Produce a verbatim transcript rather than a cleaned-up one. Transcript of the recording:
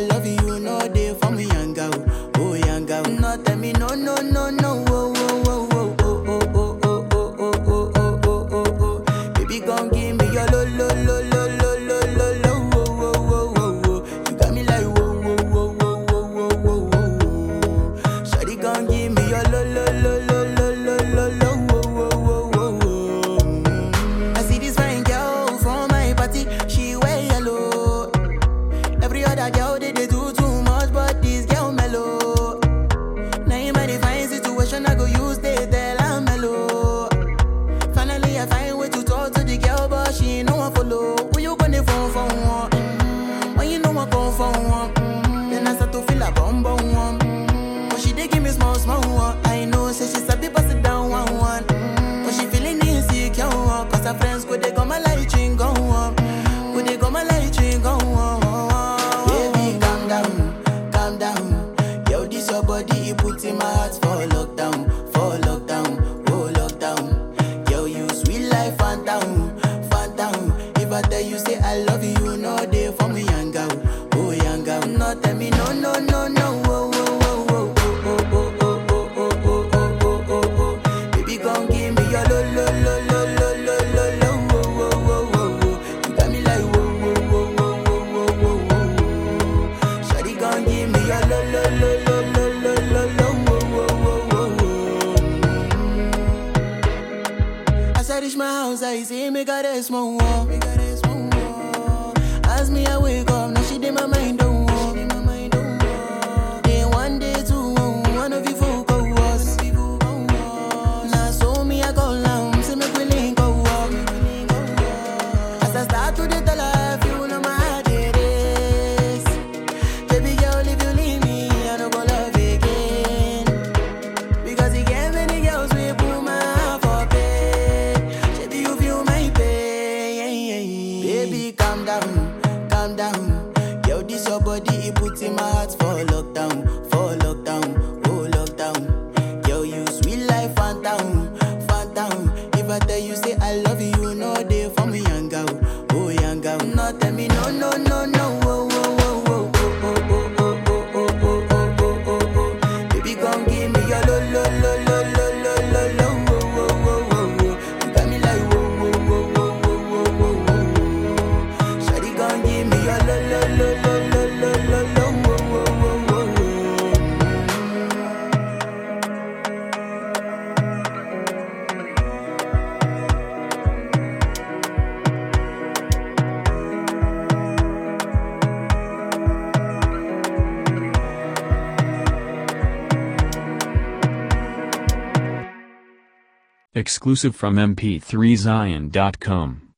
love you, no day for me, young girl. Oh, young girl. No, tell me no, no, no, no. Oh, oh, oh, oh, oh, oh, oh, oh, oh, oh, oh, oh, oh, oh. Baby, gon' give me your lo, lo, lo, lo, lo, lo, lo, lo. Oh, oh, oh, oh, oh. You got me like whoa, whoa, whoa, whoa, whoa, whoa, whoa, whoa. Shawty gon' give me your lo, lo, lo, lo, lo, lo, lo, lo. Oh, oh, oh, oh, oh. I see this fine girl from my party, she wear yellow. Every other girl they, they do too much, but this girl mellow. Now in my divine situation, I go use they tell I'm mellow. Finally, I find way to talk to the girl, but she ain't no one follow. Who you gonna phone for one? Mm-hmm. When you know I come for one, mm-hmm. Then I start to feel a bum bum one. Mm-hmm. But she dey give me small small one. I know, say she sabi pass it down one one. Mm-hmm. But she feeling insecure, one. Cause her friends go they go my light ring go on. Go they go my light ring go on. Baby, calm down, calm down. Yo, this your body, it puts in my heart for lockdown, for lockdown, oh lockdown. Yo, you sweet life, phantom, phantom. If I tell you say I love you, you know they for me, young girl, oh young girl. No, tell me no, no, no, no. Oh, oh, oh, oh, oh, oh, oh, oh, oh, oh, oh, oh, oh, oh. Baby, gon' give me your lo, lo, lo, lo, lo, lo, lo, lo. Oh, oh, oh, oh, oh. You got me like whoa, whoa, whoa, whoa, whoa, whoa, whoa, whoa. Shawty gon' give me your lo, lo, lo, lo, lo, lo, lo, lo. Oh, oh, oh, oh, oh. As I reach my house, I see me got a small wall. Me got a small wall. As me I wake up, now she did my mind don't walk. Day one, day two, one of you folk go was. Now so me I go down, see me willing go walk. As I start to the tell her, you know my heart it is. Baby girl, if you leave me, I don't go love again. Because you gave many girls we put my heart for pain. Baby, you feel my pain. Baby, calm down, calm down. Yo, this your body, it puts in my heart for lockdown, for lockdown, oh lockdown. Yo, you sweet life, phantom, phantom. If I tell you say I love you, you know they for me, young girl, oh young girl. No, tell me no, no, no, no. Oh, oh, oh, oh, oh, oh, oh, oh, oh, oh, oh, oh, oh. Baby, gon' give me your lo, lo, lo, lo, lo, lo, lo, lo. Oh, oh, oh, oh, oh. You got me like whoa, whoa, whoa, whoa, whoa, whoa, whoa, whoa. Shawty gon' give me your lo, lo, lo, lo, lo, lo, lo, lo. Oh, oh, oh, oh, oh. Exclusive from M P three Zion dot com.